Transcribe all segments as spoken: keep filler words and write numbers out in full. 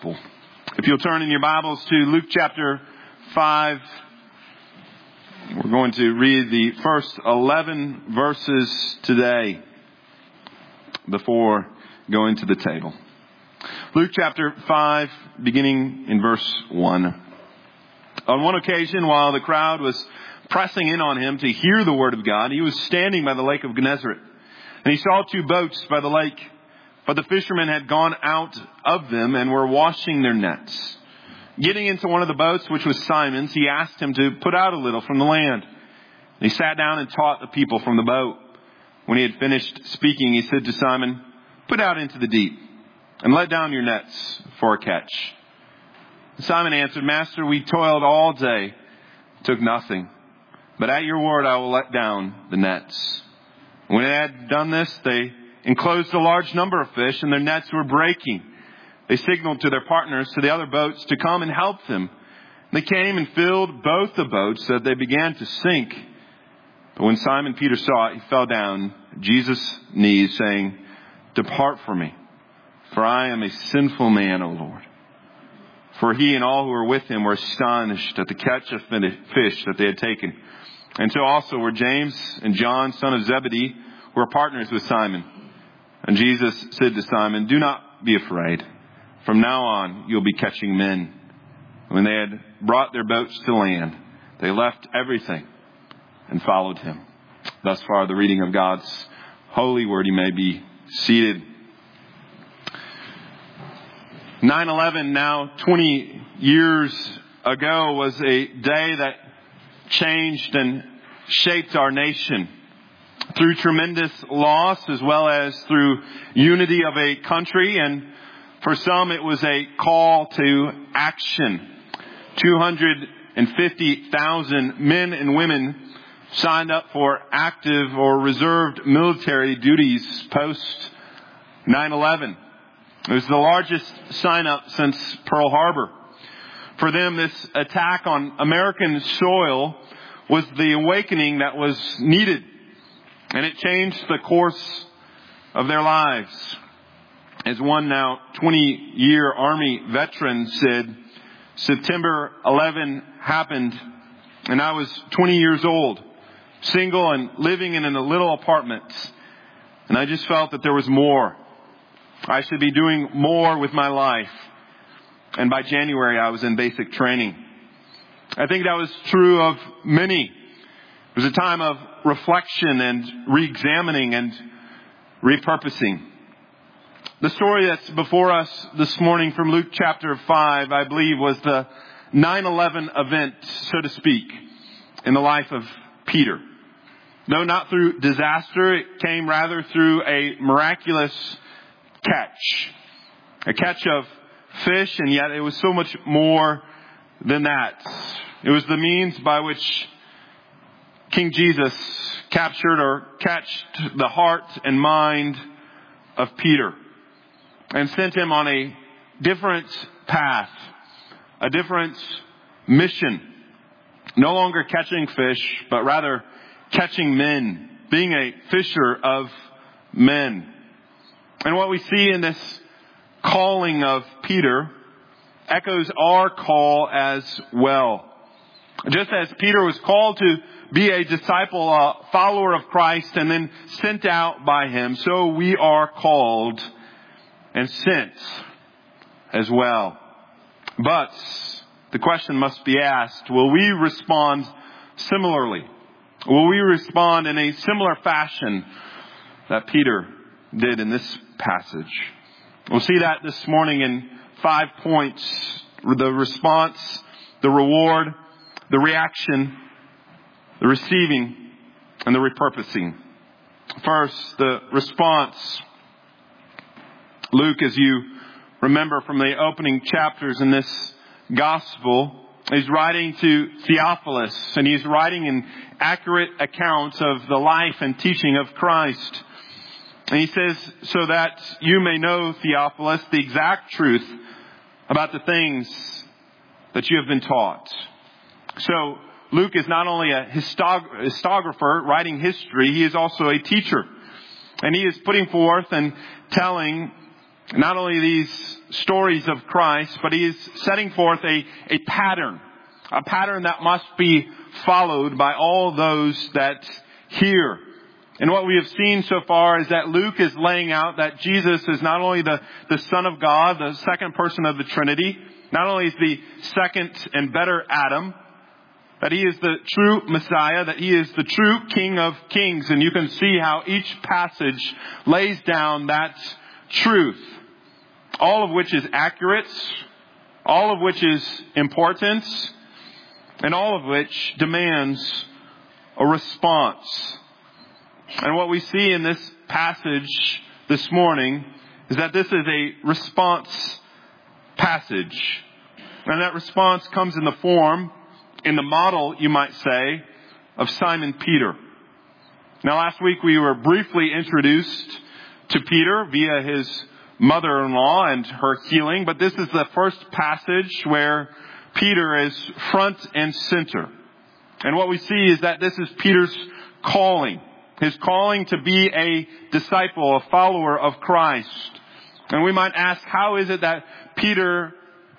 If you'll turn in your Bibles to Luke chapter five, we're going to read the first eleven verses today before going to the table. Luke chapter five, beginning in verse one. On one occasion, while the crowd was pressing in on him to hear the word of God, he was standing by the lake of Gennesaret, and he saw two boats by the lake. But the fishermen had gone out of them and were washing their nets. Getting into one of the boats, which was Simon's, he asked him to put out a little from the land. And he sat down and taught the people from the boat. When he had finished speaking, he said to Simon, "Put out into the deep and let down your nets for a catch." And Simon answered, "Master, we toiled all day, took nothing. But at your word I will let down the nets." When they had done this, they enclosed a large number of fish, and their nets were breaking. They signaled to their partners to the other boats to come and help them. They came and filled both the boats so that they began to sink. But when Simon Peter saw it, he fell down at Jesus' knees, saying, "Depart from me, for I am a sinful man, O Lord." For he and all who were with him were astonished at the catch of fish that they had taken. And so also were James and John, son of Zebedee, who were partners with Simon. And Jesus said to Simon, "Do not be afraid. From now on, you'll be catching men." When they had brought their boats to land, they left everything and followed him. Thus far, the reading of God's holy word. You may be seated. nine eleven, now twenty years ago, was a day that changed and shaped our nation. Through tremendous loss as well as through unity of a country. And for some, it was a call to action. two hundred fifty thousand men and women signed up for active or reserved military duties post nine eleven. It was the largest sign up since Pearl Harbor. For them, this attack on American soil was the awakening that was needed. And it changed the course of their lives. As one now twenty-year Army veteran said, "September eleventh happened, and I was twenty years old, single and living in a little apartment. And I just felt that there was more. I should be doing more with my life." And by January, I was in basic training. I think that was true of many. It was a time of reflection and re-examining and repurposing. The story that's before us this morning from Luke chapter five, I believe, was the nine eleven event, so to speak, in the life of Peter. No, not through disaster. It came rather through a miraculous catch. A catch of fish, and yet it was so much more than that. It was the means by which King Jesus captured or catched the heart and mind of Peter and sent him on a different path, a different mission. No longer catching fish, but rather catching men, being a fisher of men. And what we see in this calling of Peter echoes our call as well. Just as Peter was called to be a disciple, a follower of Christ, and then sent out by him, so we are called and sent as well. But the question must be asked, will we respond similarly? Will we respond in a similar fashion that Peter did in this passage? We'll see that this morning in five points: the response, the reward, the reaction, the receiving, and the repurposing. First, the response. Luke, as you remember from the opening chapters in this gospel, is writing to Theophilus, and he's writing an accurate account of the life and teaching of Christ. And he says, "So that you may know, Theophilus, the exact truth about the things that you have been taught." So Luke is not only a historiographer writing history, he is also a teacher. And he is putting forth and telling not only these stories of Christ, but he is setting forth a, a pattern, a pattern that must be followed by all those that hear. And what we have seen so far is that Luke is laying out that Jesus is not only the, the Son of God, the second person of the Trinity, not only is the second and better Adam, that he is the true Messiah, that he is the true King of Kings. And you can see how each passage lays down that truth, all of which is accurate, all of which is important, and all of which demands a response. And what we see in this passage this morning is that this is a response passage. And that response comes in the form, in the model, you might say, of Simon Peter. Now, last week we were briefly introduced to Peter via his mother-in-law and her healing, but this is the first passage where Peter is front and center. And what we see is that this is Peter's calling. His calling to be a disciple, a follower of Christ. And we might ask, how is it that Peter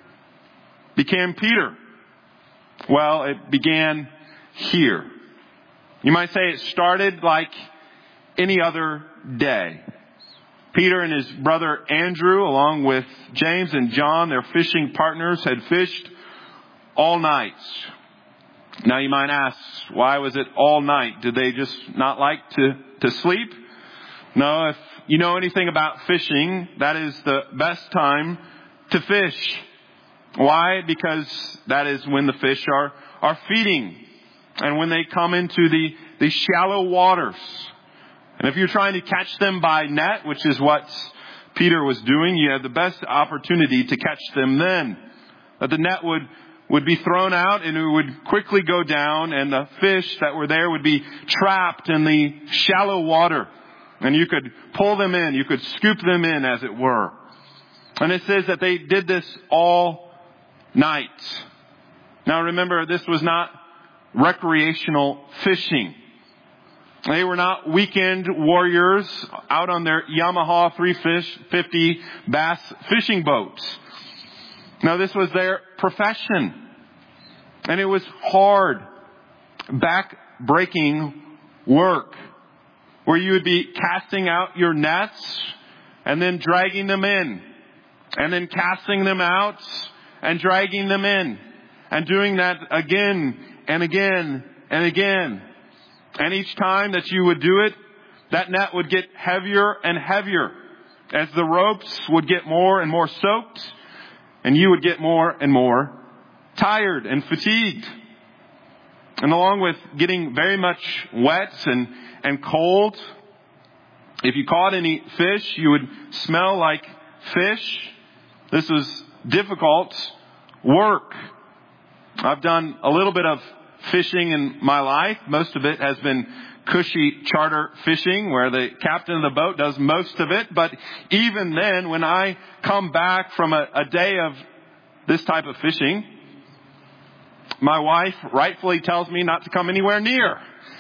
became Peter? Well, it began here. You might say it started like any other day. Peter and his brother Andrew, along with James and John, their fishing partners, had fished all night. Now you might ask, why was it all night? Did they just not like to, to sleep? No, if you know anything about fishing, that is the best time to fish. Why? Because that is when the fish are, are feeding. And when they come into the, the shallow waters. And if you're trying to catch them by net, which is what Peter was doing, you have the best opportunity to catch them then. That the net would would be thrown out and it would quickly go down, and the fish that were there would be trapped in the shallow water. And you could pull them in, you could scoop them in, as it were. And it says that they did this all night. Now remember, this was not recreational fishing. They were not weekend warriors out on their Yamaha three fifty bass fishing boats. No, this was their profession. And it was hard, back-breaking work, where you would be casting out your nets and then dragging them in, and then casting them out and dragging them in, and doing that again and again and again. And each time that you would do it, that net would get heavier and heavier as the ropes would get more and more soaked, and you would get more and more tired and fatigued. And along with getting very much wet and, and cold, if you caught any fish, you would smell like fish. This was difficult work. I've done a little bit of fishing in my life. Most of it has been cushy charter fishing, where the captain of the boat does most of it. But even then, when I come back from a, a day of this type of fishing, my wife rightfully tells me not to come anywhere near,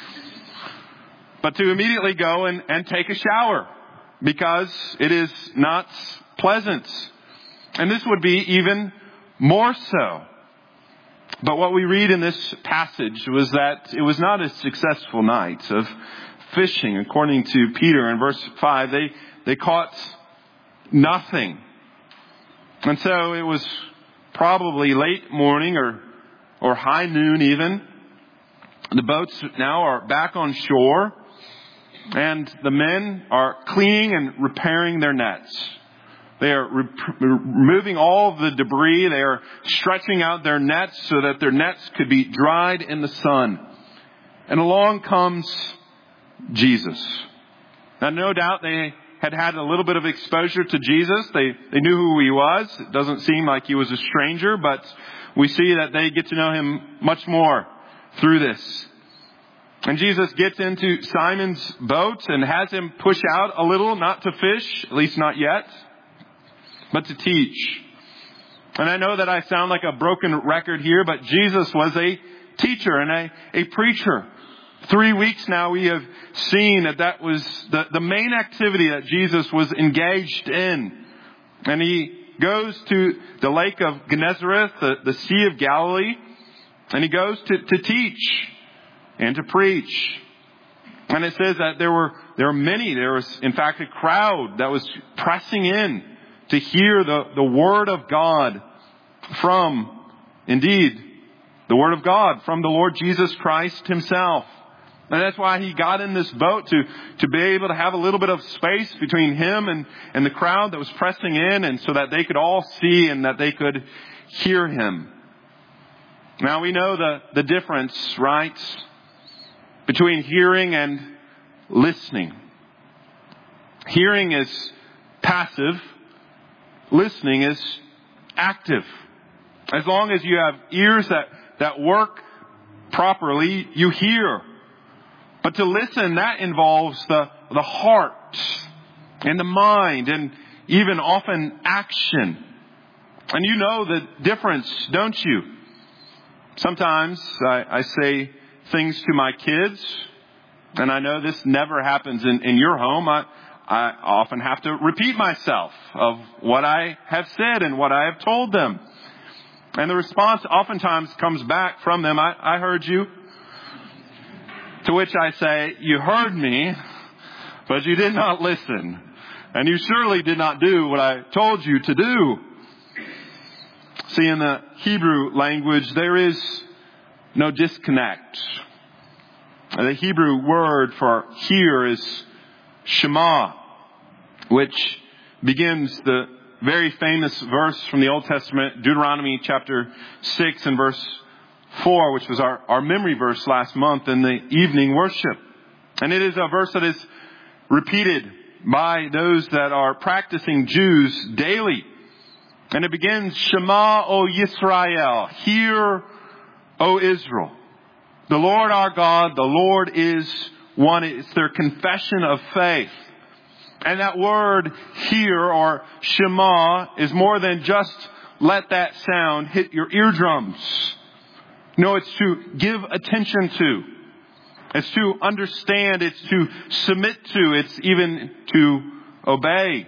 but to immediately go and, and take a shower, because it is not pleasant. And this would be even more so. But what we read in this passage was that it was not a successful night of fishing. According to Peter in verse five, they, they caught nothing. And so it was probably late morning or, or high noon even. The boats now are back on shore, and the men are cleaning and repairing their nets. They are re- removing all of the debris. They are stretching out their nets so that their nets could be dried in the sun. And along comes Jesus. Now, no doubt they had had a little bit of exposure to Jesus. They, they knew who he was. It doesn't seem like he was a stranger, but we see that they get to know him much more through this. And Jesus gets into Simon's boat and has him push out a little, not to fish, at least not yet, but to teach. And I know that I sound like a broken record here, but Jesus was a teacher and a, a preacher. Three weeks now we have seen that that was the, the main activity that Jesus was engaged in, And he goes to the lake of Gennesareth, the, the Sea of Galilee, and he goes to, to teach and to preach. And it says that there were there were many. There was, in fact, a crowd that was pressing in to hear the, the Word of God from, indeed, the Word of God from the Lord Jesus Christ Himself. And that's why he got in this boat, to, to be able to have a little bit of space between him and, and the crowd that was pressing in, and so that they could all see and that they could hear him. Now we know the, the difference, right, between hearing and listening. Hearing is passive. Listening is active. As long as you have ears that, that work properly, you hear. But to listen, that involves the, the heart and the mind and even often action. And you know the difference, don't you? Sometimes I, I say things to my kids, and I know this never happens in, in your home. I, I often have to repeat myself of what I have said and what I have told them. And the response oftentimes comes back from them, I, I heard you. To which I say, you heard me, but you did not listen. And you surely did not do what I told you to do. See, in the Hebrew language, there is no disconnect. The Hebrew word for hear is Shema, which begins the very famous verse from the Old Testament, Deuteronomy chapter six and verse four, which was our, our memory verse last month in the evening worship. And it is a verse that is repeated by those that are practicing Jews daily. And it begins, Shema, O Yisrael, hear, O Israel. The Lord our God, the Lord is one. It's their confession of faith. And that word hear, or Shema, is more than just let that sound hit your eardrums. No, it's to give attention to. It's to understand. It's to submit to. It's even to obey.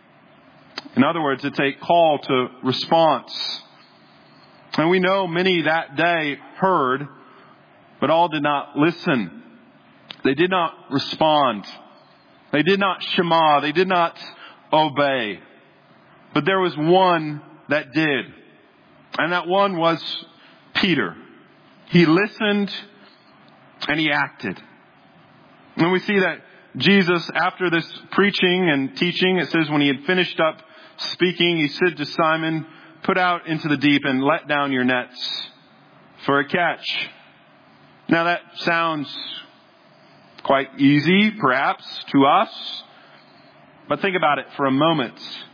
In other words, it's a call to response. And we know many that day heard, but all did not listen. They did not respond. They did not shema. They did not obey. But there was one that did. And that one was Peter. He listened and he acted. And we see that Jesus, after this preaching and teaching, it says when he had finished up speaking, he said to Simon, put out into the deep and let down your nets for a catch. Now that sounds quite easy, perhaps, to us. But think about it for a moment.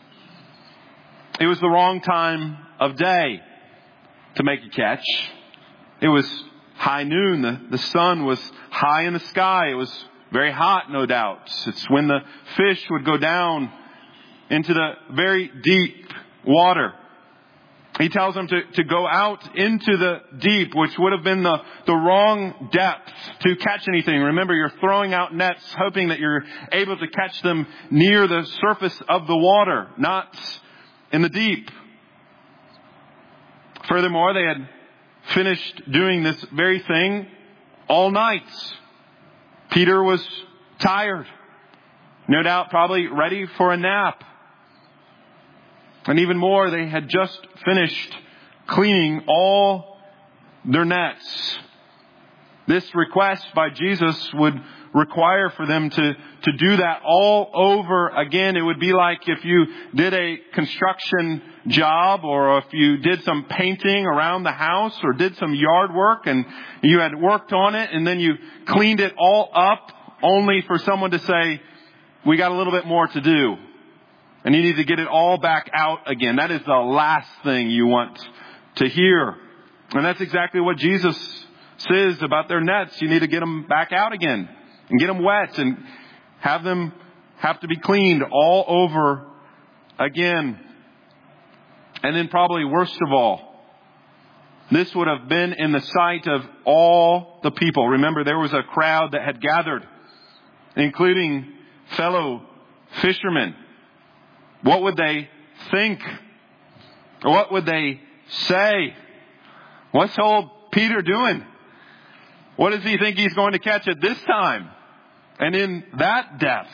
It was the wrong time of day to make a catch. It was high noon. The, the sun was high in the sky. It was very hot, no doubt. It's when the fish would go down into the very deep water. He tells them to, to go out into the deep, which would have been the, the wrong depth to catch anything. Remember, you're throwing out nets, hoping that you're able to catch them near the surface of the water, not in the deep. Furthermore, they had finished doing this very thing all night. Peter was tired. No doubt probably ready for a nap. And even more, they had just finished cleaning all their nets. This request by Jesus would require for them to, to do that all over again. It would be like if you did a construction job, or if you did some painting around the house, or did some yard work and you had worked on it and then you cleaned it all up, only for someone to say, we got a little bit more to do. And you need to get it all back out again. That is the last thing you want to hear. And that's exactly what Jesus says about their nets. You need to get them back out again and get them wet and have them have to be cleaned all over again. And then probably worst of all, this would have been in the sight of all the people. Remember, there was a crowd that had gathered, including fellow fishermen. What would they think? What would they say? What's old Peter doing? What does he think he's going to catch at this time? And in that depth.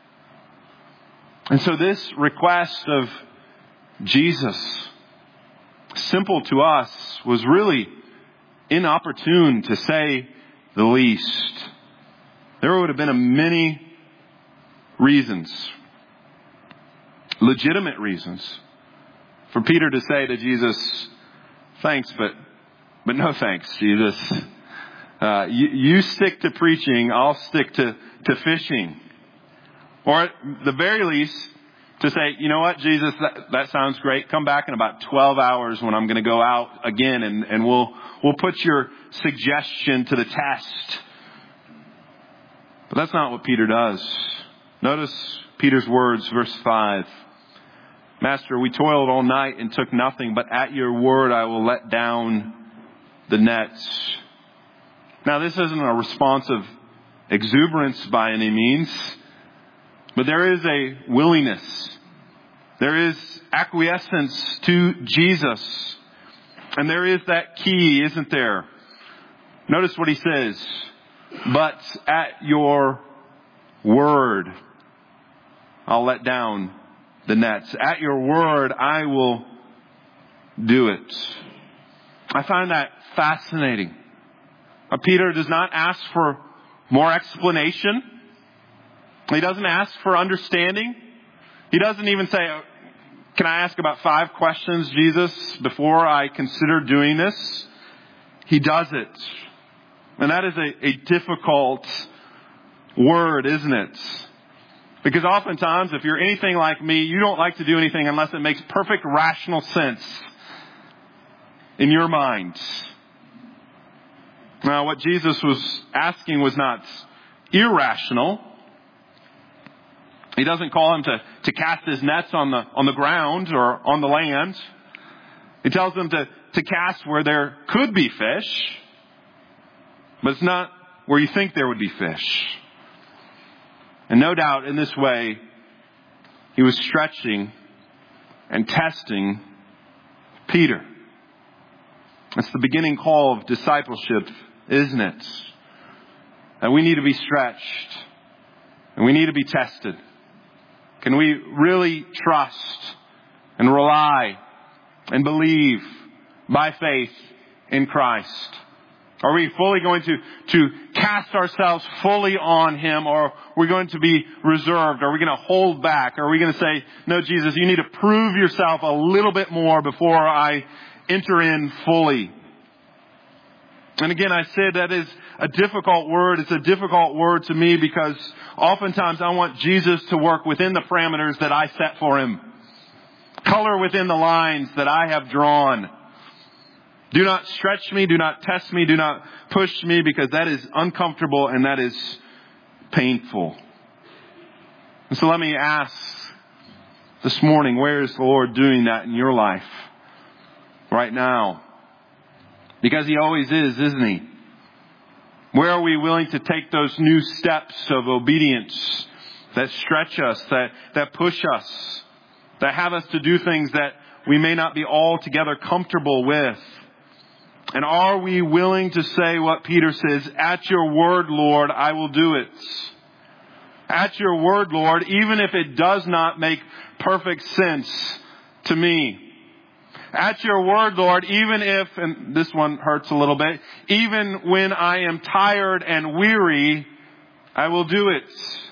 And so this request of Jesus, simple to us, was really inopportune, to say the least. There would have been a many reasons, legitimate reasons, for Peter to say to Jesus, thanks, but but no thanks, Jesus. Uh, you, you stick to preaching, I'll stick to, to fishing. Or at the very least, to say, you know what, Jesus, that, that sounds great. Come back in about twelve hours when I'm going to go out again, and, and we'll we'll put your suggestion to the test. But that's not what Peter does. Notice Peter's words, verse five. Master, we toiled all night and took nothing, but at your word I will let down the nets. Now, this isn't a response of exuberance by any means, but there is a willingness. There is acquiescence to Jesus. And there is that key, isn't there? Notice what he says. But at your word, I'll let down the nets. At your word, I will do it. I find that fascinating. Uh, Peter does not ask for more explanation. He doesn't ask for understanding. He doesn't even say, can I ask about five questions, Jesus, before I consider doing this? He does it. And that is a, a difficult word, isn't it? Because oftentimes, if you're anything like me, you don't like to do anything unless it makes perfect rational sense in your mind. Now, what Jesus was asking was not irrational. He doesn't call him to, to cast his nets on the on the ground or on the land. He tells them to, to cast where there could be fish, but it's not where you think there would be fish. And no doubt in this way, he was stretching and testing Peter. It's the beginning call of discipleship, isn't it? And we need to be stretched. And we need to be tested. Can we really trust and rely and believe by faith in Christ? Are we fully going to, to cast ourselves fully on Him, or are we going to be reserved? Are we going to hold back? Are we going to say, no, Jesus, you need to prove yourself a little bit more before I enter in fully? And again, I said that is a difficult word. It's a difficult word to me because oftentimes I want Jesus to work within the parameters that I set for Him. Color within the lines that I have drawn. Do not stretch me. Do not test me. Do not push me, because that is uncomfortable and that is painful. And so let me ask this morning, where is the Lord doing that in your life right now? Because He always is, isn't He? Where are we willing to take those new steps of obedience that stretch us, that, that push us, that have us to do things that we may not be altogether comfortable with? And are we willing to say what Peter says, at your word, Lord, I will do it. At your word, Lord, even if it does not make perfect sense to me. At your word, Lord, even if, and this one hurts a little bit, even when I am tired and weary, I will do it.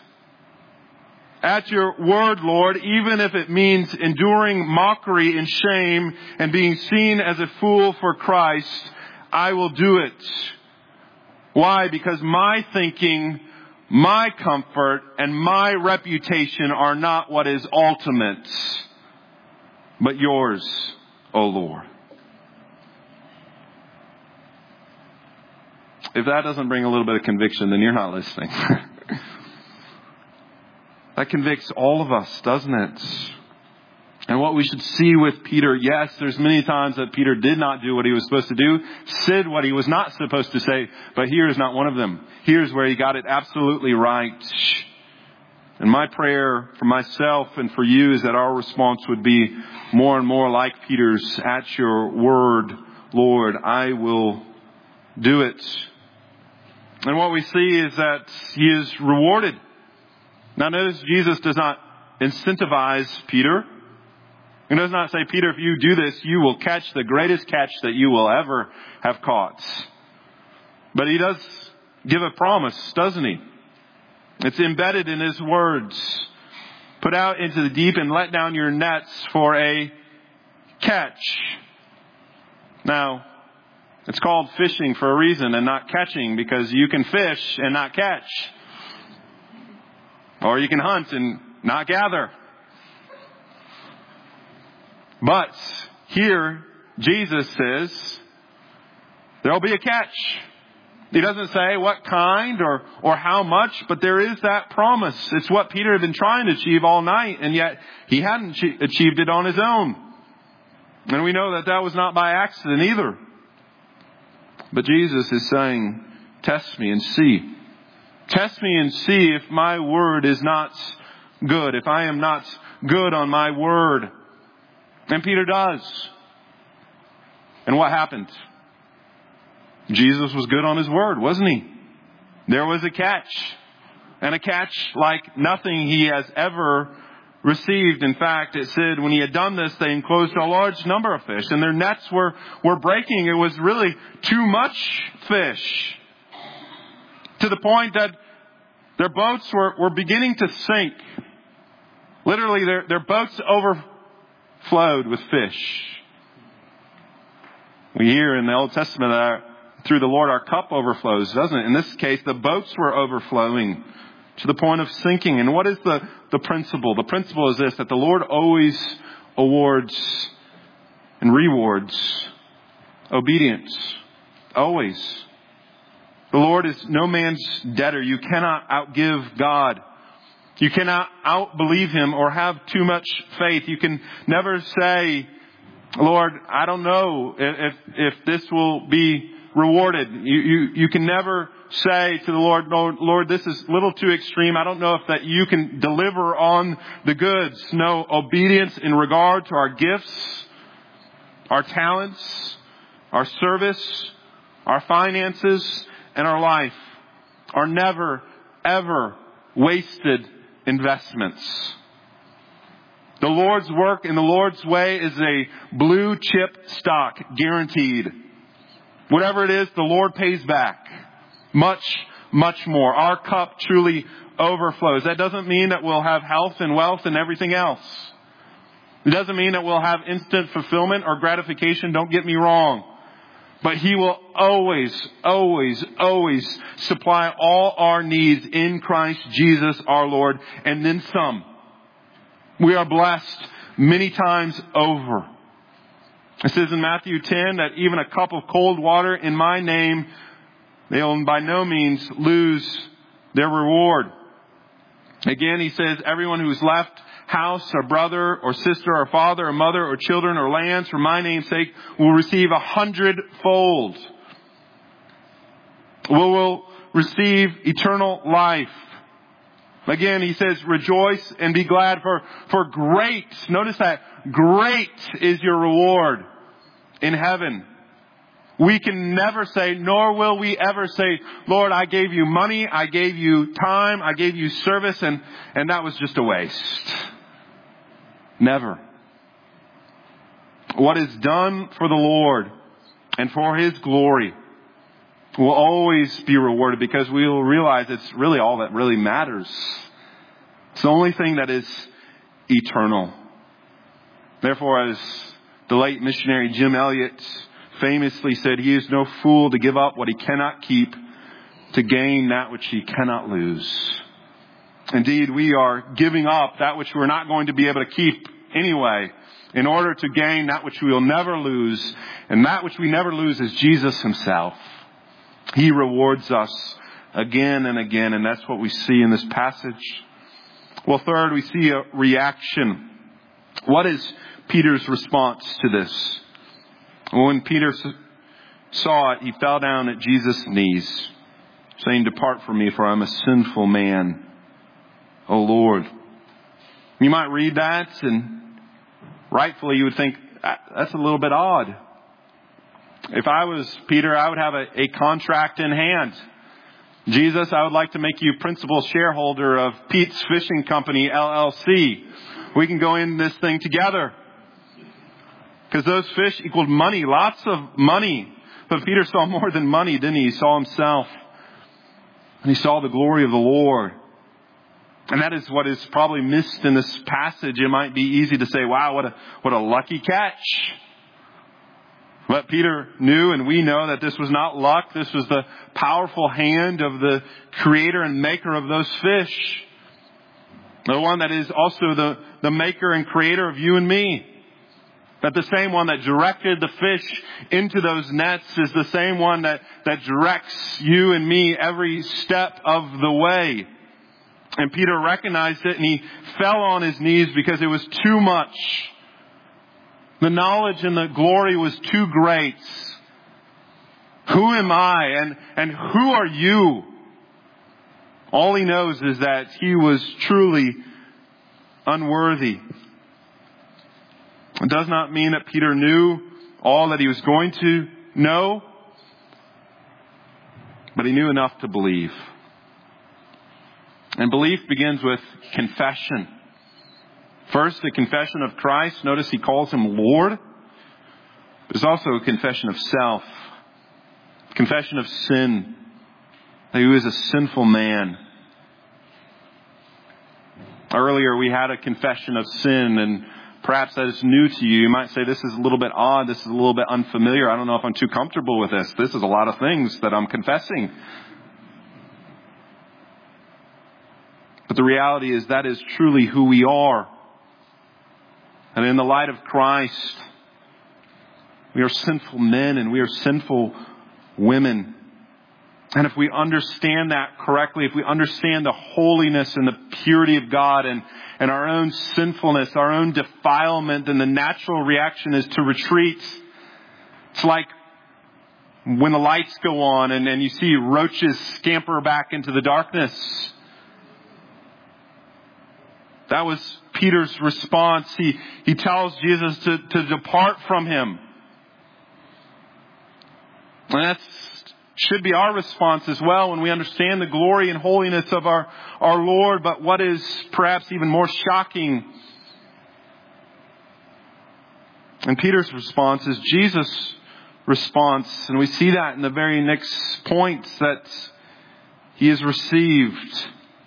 At your word, Lord, even if it means enduring mockery and shame and being seen as a fool for Christ, I will do it. Why? Because my thinking, my comfort, and my reputation are not what is ultimate, but yours, O Lord. If that doesn't bring a little bit of conviction, then you're not listening. That convicts all of us, doesn't it? And what we should see with Peter, yes, there's many times that Peter did not do what he was supposed to do, said what he was not supposed to say, but here is not one of them. Here's where he got it absolutely right. And my prayer for myself and for you is that our response would be more and more like Peter's, at your word, Lord, I will do it. And what we see is that he is rewarded. Now notice Jesus does not incentivize Peter. He does not say, Peter, if you do this, you will catch the greatest catch that you will ever have caught. But he does give a promise, doesn't he? It's embedded in his words. Put out into the deep and let down your nets for a catch. Now, it's called fishing for a reason and not catching, because you can fish and not catch. Or you can hunt and not gather. But here, Jesus says, there'll be a catch. He doesn't say what kind or, or how much, but there is that promise. It's what Peter had been trying to achieve all night, and yet he hadn't achieved it on his own. And we know that that was not by accident either. But Jesus is saying, test me and see. Test me and see if my word is not good, if I am not good on my word. And Peter does. And what happened? Jesus was good on his word, wasn't he? There was a catch. And a catch like nothing he has ever received. In fact, it said when he had done this, they enclosed a large number of fish. And their nets were, were breaking. It was really too much fish. To the point that their boats were, were beginning to sink. Literally, their, their boats overflowed with fish. We hear in the Old Testament that our, through the Lord our cup overflows, doesn't it? In this case, the boats were overflowing to the point of sinking. And what is the, the principle? The principle is this, that the Lord always awards and rewards obedience. Always. The Lord is no man's debtor. You cannot outgive God. You cannot outbelieve Him or have too much faith. You can never say, Lord, I don't know if, if this will be rewarded. You, you, you can never say to the Lord, Lord, Lord, this is a little too extreme. I don't know if that you can deliver on the goods. No, obedience in regard to our gifts, our talents, our service, our finances, and our life are never, ever wasted investments. The Lord's work in the Lord's way is a blue chip stock, guaranteed. Whatever it is, the Lord pays back. Much, much more. Our cup truly overflows. That doesn't mean that we'll have health and wealth and everything else. It doesn't mean that we'll have instant fulfillment or gratification. Don't get me wrong. But He will always, always, always supply all our needs in Christ Jesus our Lord, and then some. We are blessed many times over. It says in Matthew ten that even a cup of cold water in my name, they will by no means lose their reward. Again, He says, everyone who's left house or brother or sister or father or mother or children or lands for my name's sake will receive a hundredfold. We will receive eternal life. Again, He says, rejoice and be glad, for, for great, notice that, great is your reward in heaven. We can never say, nor will we ever say, Lord, I gave you money, I gave you time, I gave you service, and, and that was just a waste. Never. What is done for the Lord and for His glory will always be rewarded, because we will realize it's really all that really matters. It's the only thing that is eternal. Therefore, as the late missionary Jim Elliot famously said, he is no fool to give up what he cannot keep to gain that which he cannot lose. Indeed, we are giving up that which we're not going to be able to keep anyway, in order to gain that which we will never lose. And that which we never lose is Jesus Himself. He rewards us again and again, and that's what we see in this passage. Well, third, we see a reaction. What is Peter's response to this? When Peter saw it, he fell down at Jesus' knees, saying, depart from me, for I'm a sinful man. O Lord. You might read that and rightfully you would think, that's a little bit odd. If I was Peter, I would have a, a contract in hand. Jesus, I would like to make you principal shareholder of Pete's Fishing Company, L L C. We can go in this thing together. Because those fish equaled money, lots of money. But Peter saw more than money, didn't he? He saw himself. And he saw the glory of the Lord. And that is what is probably missed in this passage. It might be easy to say, wow, what a, what a lucky catch. But Peter knew, and we know, that this was not luck. This was the powerful hand of the creator and maker of those fish. The one that is also the, the maker and creator of you and me. That the same one that directed the fish into those nets is the same one that, that directs you and me every step of the way. And Peter recognized it and he fell on his knees because it was too much. The knowledge and the glory was too great. Who am I and, and who are you? All he knows is that he was truly unworthy. It does not mean that Peter knew all that he was going to know, but he knew enough to believe. And belief begins with confession. First, the confession of Christ. Notice he calls him Lord. There's also a confession of self. Confession of sin. That he was a sinful man. Earlier we had a confession of sin, and perhaps that is new to you. You might say, this is a little bit odd. This is a little bit unfamiliar. I don't know if I'm too comfortable with this. This is a lot of things that I'm confessing. But the reality is that is truly who we are. And in the light of Christ, we are sinful men and we are sinful women. And if we understand that correctly, if we understand the holiness and the purity of God and, and our own sinfulness, our own defilement, then the natural reaction is to retreat. It's like when the lights go on and, and you see roaches scamper back into the darkness. That was Peter's response. He, he tells Jesus to, to depart from him. And that should be our response as well when we understand the glory and holiness of our, our Lord. But what is perhaps even more shocking in Peter's response is Jesus' response. And we see that in the very next point that he is received.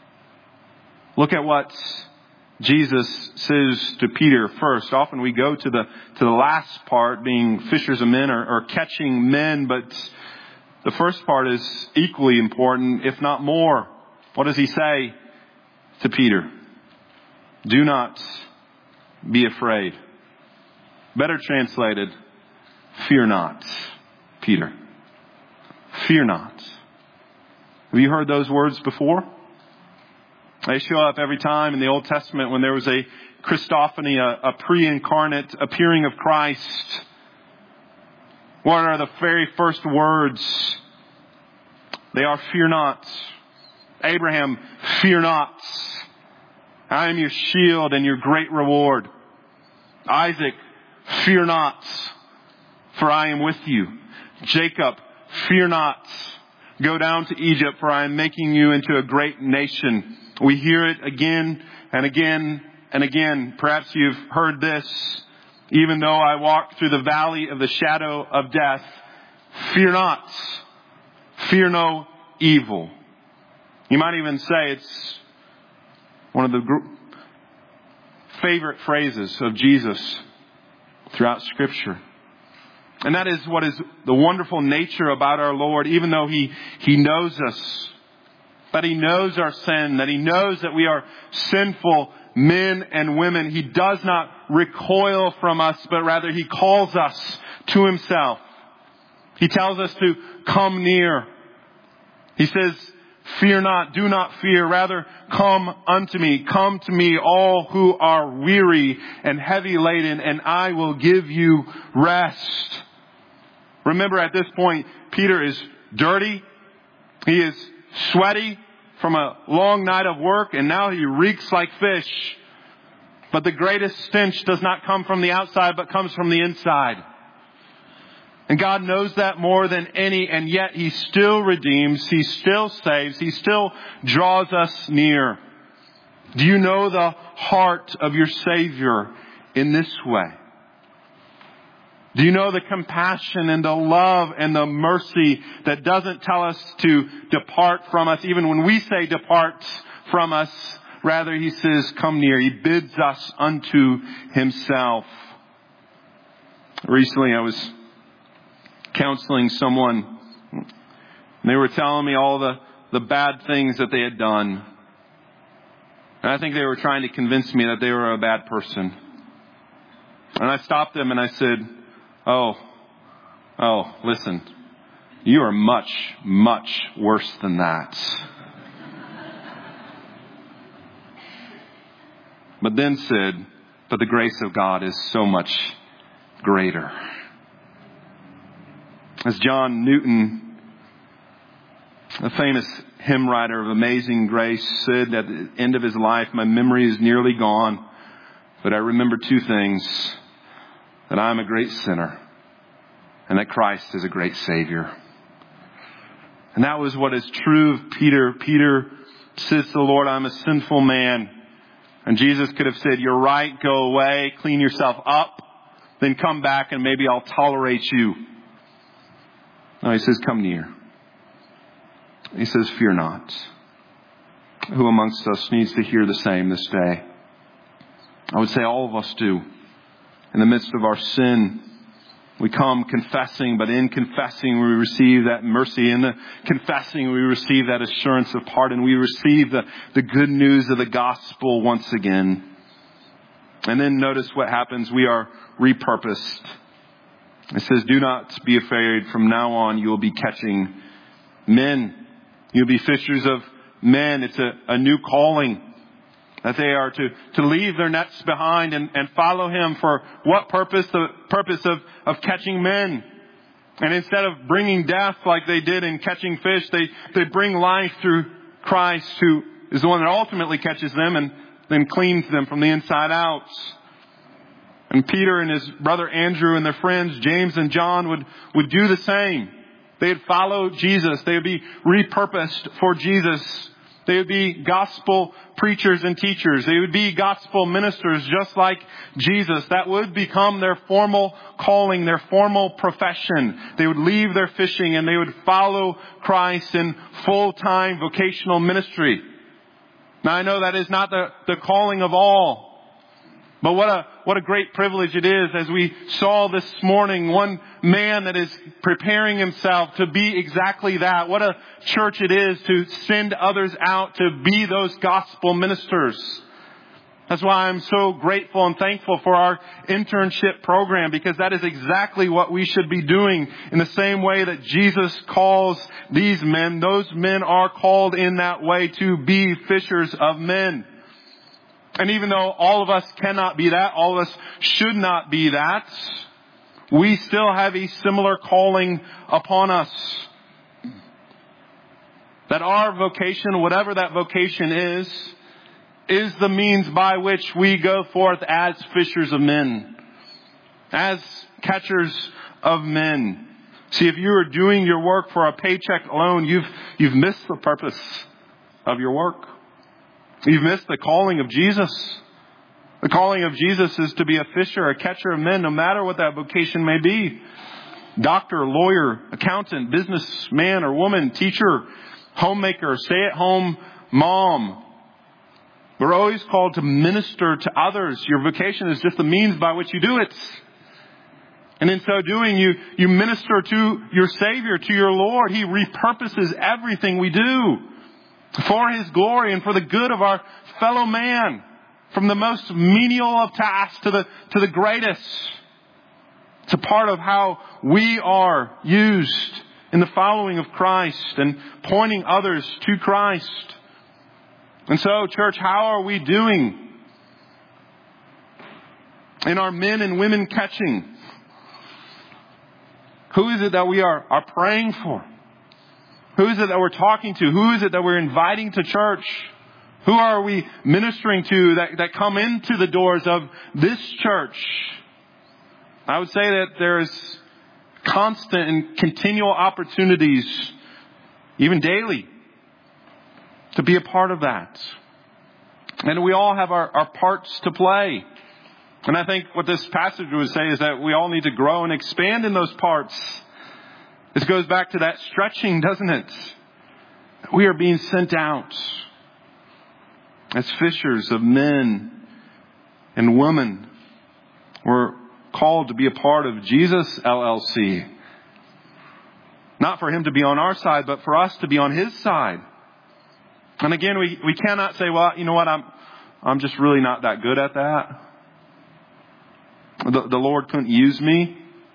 Look at what Jesus says to Peter first. Often we go to the to the last part, being fishers of men or, or catching men, but the first part is equally important, if not more. What does he say to Peter? Do not be afraid. Better translated, fear not, Peter. Fear not. Have you heard those words before? They show up every time in the Old Testament when there was a Christophany, a, a pre-incarnate appearing of Christ. What are the very first words? They are, fear not. Abraham, fear not. I am your shield and your great reward. Isaac, fear not, for I am with you. Jacob, fear not. Go down to Egypt, for I am making you into a great nation. We hear it again and again and again. Perhaps you've heard this. Even though I walk through the valley of the shadow of death, fear not. Fear no evil. You might even say it's one of the favorite phrases of Jesus throughout Scripture. And that is what is the wonderful nature about our Lord, even though He, He knows us. That He knows our sin, that He knows that we are sinful men and women. He does not recoil from us, but rather He calls us to Himself. He tells us to come near. He says, fear not, do not fear, rather come unto me. Come to me, all who are weary and heavy laden, and I will give you rest. Remember, at this point, Peter is dirty. He is sweaty from a long night of work, and now he reeks like fish. But the greatest stench does not come from the outside, but comes from the inside. And God knows that more than any, and yet He still redeems, He still saves, He still draws us near. Do you know the heart of your Savior in this way? Do you know the compassion and the love and the mercy that doesn't tell us to depart from us, even when we say depart from us? Rather, He says, come near. He bids us unto Himself. Recently, I was counseling someone. And they were telling me all the, the bad things that they had done. And I think they were trying to convince me that they were a bad person. And I stopped them and I said, oh, oh, listen, you are much, much worse than that. But then said, but the grace of God is so much greater. As John Newton, a famous hymn writer of Amazing Grace, said at the end of his life, my memory is nearly gone, but I remember two things: that I am a great sinner and that Christ is a great Savior. And that was what is true of Peter. Peter says to the Lord, I'm a sinful man. And Jesus could have said, you're right, go away, clean yourself up, then come back and maybe I'll tolerate you. No, He says, come near. He says, fear not. Who amongst us needs to hear the same this day? I would say all of us do. In the midst of our sin, we come confessing, but in confessing we receive that mercy. In the confessing we receive that assurance of pardon. We receive the, the good news of the gospel once again. And then notice what happens. We are repurposed. It says, do not be afraid. From now on you will be catching men. You'll be fishers of men. It's a, a new calling. That they are to, to leave their nets behind and, and follow Him for what purpose? The purpose of, of catching men. And instead of bringing death like they did in catching fish, they, they bring life through Christ, who is the one that ultimately catches them and then cleans them from the inside out. And Peter and his brother Andrew and their friends James and John would, would do the same. They would follow Jesus. They would be repurposed for Jesus. They would be gospel preachers and teachers. They would be gospel ministers just like Jesus. That would become their formal calling, their formal profession. They would leave their fishing and they would follow Christ in full-time vocational ministry. Now I know that is not the, the calling of all. But what a, what a great privilege it is, as we saw this morning, one man that is preparing himself to be exactly that. What a church it is to send others out to be those gospel ministers. That's why I'm so grateful and thankful for our internship program, because that is exactly what we should be doing. In the same way that Jesus calls these men, those men are called in that way to be fishers of men. And even though all of us cannot be that, all of us should not be that, we still have a similar calling upon us. That our vocation, whatever that vocation is, is the means by which we go forth as fishers of men, as catchers of men. See, if you are doing your work for a paycheck alone, you've, you've missed the purpose of your work. You've missed the calling of Jesus. The calling of Jesus is to be a fisher, a catcher of men, no matter what that vocation may be. Doctor, lawyer, accountant, businessman or woman, teacher, homemaker, stay-at-home mom. We're always called to minister to others. Your vocation is just the means by which you do it. And in so doing, you, you minister to your Savior, to your Lord. He repurposes everything we do for His glory and for the good of our fellow man, from the most menial of tasks to the, to the greatest. It's a part of how we are used in the following of Christ and pointing others to Christ. And so, church, how are we doing in our men and women catching? Who is it that we are, are praying for? Who is it that we're talking to? Who is it that we're inviting to church? Who are we ministering to that, that come into the doors of this church? I would say that there's constant and continual opportunities, even daily, to be a part of that. And we all have our, our parts to play. And I think what this passage would say is that we all need to grow and expand in those parts. This goes back to that stretching, doesn't it? We are being sent out as fishers of men and women. We're called to be a part of Jesus L L C. Not for Him to be on our side, but for us to be on His side. And again, we, we cannot say, well, you know what, I'm I'm just really not that good at that. The, the Lord couldn't use me.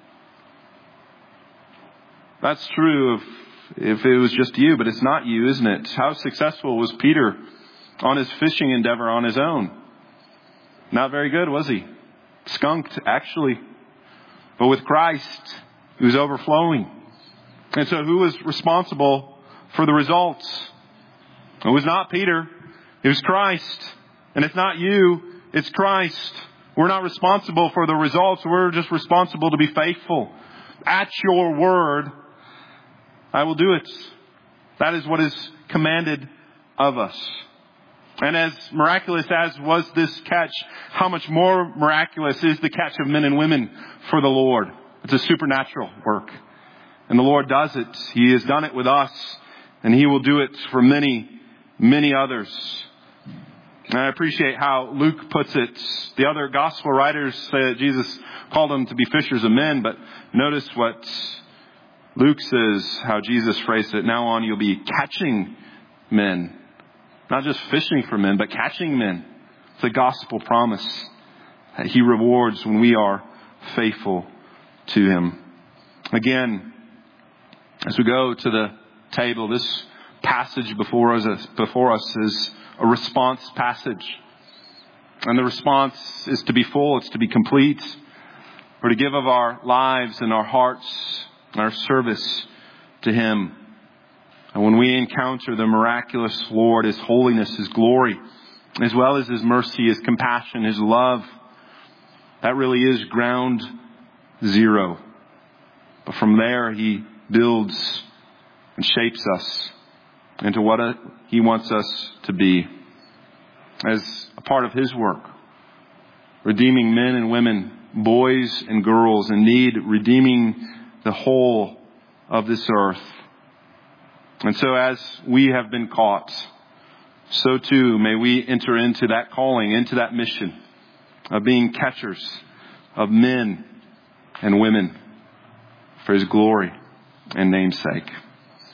That's true if, if it was just you, but it's not you, isn't it? How successful was Peter on his fishing endeavor on his own? Not very good, was he? Skunked, actually. But with Christ, he was overflowing. And so who was responsible for the results? It was not Peter. It was Christ. And it's not you. It's Christ. We're not responsible for the results. We're just responsible to be faithful. At your word, I will do it. That is what is commanded of us. And as miraculous as was this catch, how much more miraculous is the catch of men and women for the Lord? It's a supernatural work. And the Lord does it. He has done it with us. And He will do it for many, many others. And I appreciate how Luke puts it. The other gospel writers say that Jesus called them to be fishers of men. But notice what Luke says, how Jesus phrased it. Now on you'll be catching men. Not just fishing for men, but catching men. It's a gospel promise that He rewards when we are faithful to Him. Again, as we go to the table, this passage before us, before us is a response passage. And the response is to be full, it's to be complete. We're to give of our lives and our hearts and our service to Him. And when we encounter the miraculous Lord, His holiness, His glory, as well as His mercy, His compassion, His love, that really is ground zero. But from there, He builds and shapes us into what He wants us to be as a part of His work. Redeeming men and women, boys and girls in need, redeeming the whole of this earth. And so as we have been caught, so too may we enter into that calling, into that mission of being catchers of men and women for His glory and name's sake.